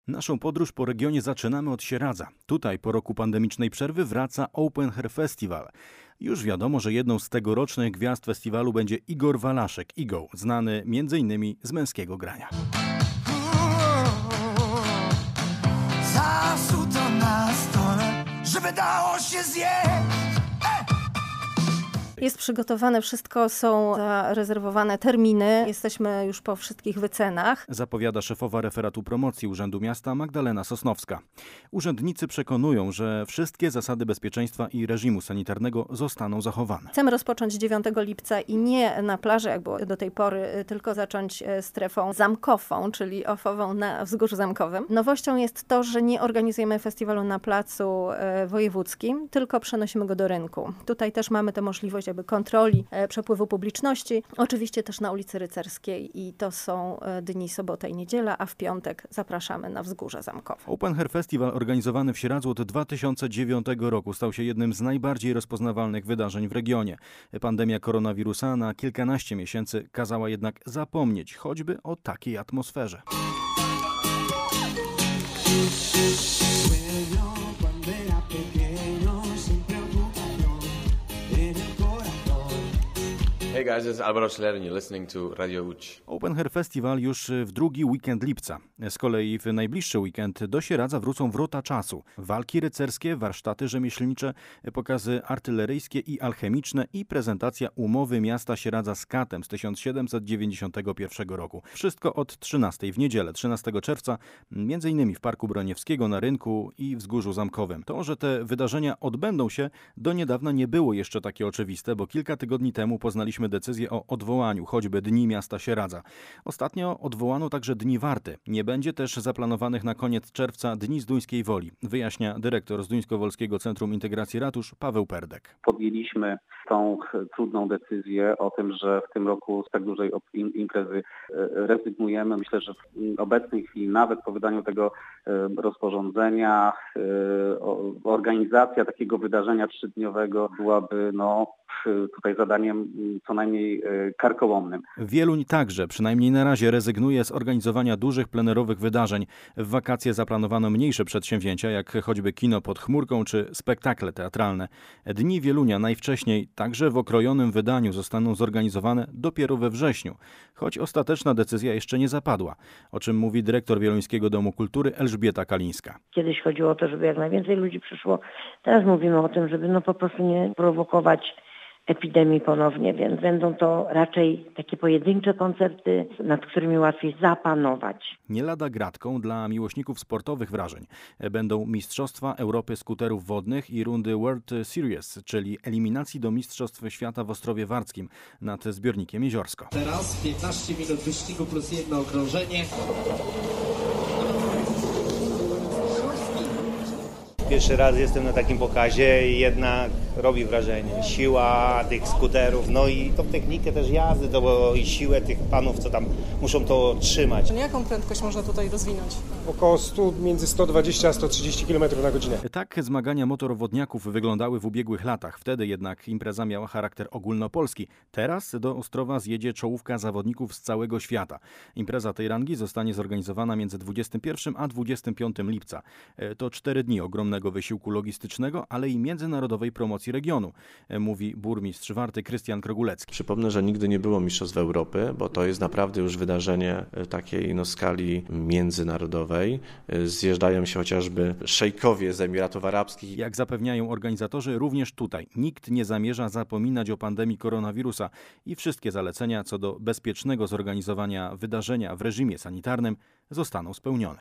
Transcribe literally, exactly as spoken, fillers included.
Naszą podróż po regionie zaczynamy od Sieradza. Tutaj po roku pandemicznej przerwy wraca Open Air Festival. Już wiadomo, że jedną z tegorocznych gwiazd festiwalu będzie Igor Walaszek, Igo, znany między innymi z Męskiego Grania. Zasuto na stole, żeby dało się zjeść. Jest przygotowane wszystko, są zarezerwowane terminy. Jesteśmy już po wszystkich wycenach. Zapowiada szefowa referatu promocji Urzędu Miasta Magdalena Sosnowska. Urzędnicy przekonują, że wszystkie zasady bezpieczeństwa i reżimu sanitarnego zostaną zachowane. Chcemy rozpocząć dziewiątego lipca i nie na plaży, jak było do tej pory, tylko zacząć strefą zamkową, czyli ofową na Wzgórzu Zamkowym. Nowością jest to, że nie organizujemy festiwalu na placu wojewódzkim, tylko przenosimy go do rynku. Tutaj też mamy tę możliwość jakby kontroli przepływu publiczności. Oczywiście też na ulicy Rycerskiej i to są dni sobota i niedziela, a w piątek zapraszamy na Wzgórze Zamkowe. Open Air Festival organizowany w Sieradzu od dwa tysiące dziewiątego roku stał się jednym z najbardziej rozpoznawalnych wydarzeń w regionie. Pandemia koronawirusa na kilkanaście miesięcy kazała jednak zapomnieć choćby o takiej atmosferze. Hey guys, this is Alvaro Soler and you're listening to Radio Łódź. Open Air Festival już w drugi weekend lipca. Z kolei w najbliższy weekend do Sieradza wrócą Wrota Czasu. Walki rycerskie, warsztaty rzemieślnicze, pokazy artyleryjskie i alchemiczne i prezentacja umowy miasta Sieradza z katem z tysiąc siedemset dziewięćdziesiątego pierwszego roku. Wszystko od trzynastej w niedzielę, trzynastego czerwca, między innymi w Parku Broniewskiego, na Rynku i Wzgórzu Zamkowym. To, że te wydarzenia odbędą się, do niedawna nie było jeszcze takie oczywiste, bo kilka tygodni temu poznaliśmy decyzję o odwołaniu choćby Dni Miasta Sieradza. Ostatnio odwołano także Dni Warty. Nie będzie też zaplanowanych na koniec czerwca Dni Zduńskiej Woli, wyjaśnia dyrektor Zduńsko-Wolskiego Centrum Integracji Ratusz Paweł Perdek. Podjęliśmy tą trudną decyzję o tym, że w tym roku z tak dużej imprezy rezygnujemy. Myślę, że w obecnej chwili, nawet po wydaniu tego rozporządzenia, organizacja takiego wydarzenia trzydniowego byłaby no, tutaj zadaniem co najmniej karkołomnym. Wieluń także, przynajmniej na razie, rezygnuje z organizowania dużych plenerowych wydarzeń. W wakacje zaplanowano mniejsze przedsięwzięcia, jak choćby kino pod chmurką czy spektakle teatralne. Dni Wielunia najwcześniej także w okrojonym wydaniu zostaną zorganizowane dopiero we wrześniu, choć ostateczna decyzja jeszcze nie zapadła, o czym mówi dyrektor Wieluńskiego Domu Kultury Elżbieta Kalińska. Kiedyś chodziło o to, żeby jak najwięcej ludzi przyszło. Teraz mówimy o tym, żeby no po prostu nie prowokować epidemii ponownie, więc będą to raczej takie pojedyncze koncerty, nad którymi łatwiej zapanować. Nie lada gratką dla miłośników sportowych wrażeń będą Mistrzostwa Europy Skuterów Wodnych i rundy World Series, czyli eliminacji do Mistrzostw Świata w Ostrowie Warckim nad Zbiornikiem Jeziorsko. Teraz piętnaście minut wyścigu plus jedno okrążenie. Pierwszy raz jestem na takim pokazie i jednak robi wrażenie. Siła tych skuterów, no i tą technikę też jazdy, to bo i siłę tych panów, co tam muszą to trzymać. Jaką prędkość można tutaj rozwinąć? Około sto, między sto dwadzieścia a sto trzydzieści kilometrów na godzinę. Tak zmagania motorowodniaków wyglądały w ubiegłych latach. Wtedy jednak impreza miała charakter ogólnopolski. Teraz do Ostrowa zjedzie czołówka zawodników z całego świata. Impreza tej rangi zostanie zorganizowana między dwudziestym pierwszym a dwudziestym piątym lipca. To cztery dni ogromnego wysiłku logistycznego, ale i międzynarodowej promocji regionu, mówi burmistrz Warty Krystian Krogulecki. Przypomnę, że nigdy nie było Mistrzostw Europy, bo to jest naprawdę już wydarzenie takiej no, skali międzynarodowej. Zjeżdżają się chociażby szejkowie z Emiratów Arabskich. Jak zapewniają organizatorzy, również tutaj nikt nie zamierza zapominać o pandemii koronawirusa i wszystkie zalecenia co do bezpiecznego zorganizowania wydarzenia w reżimie sanitarnym zostaną spełnione.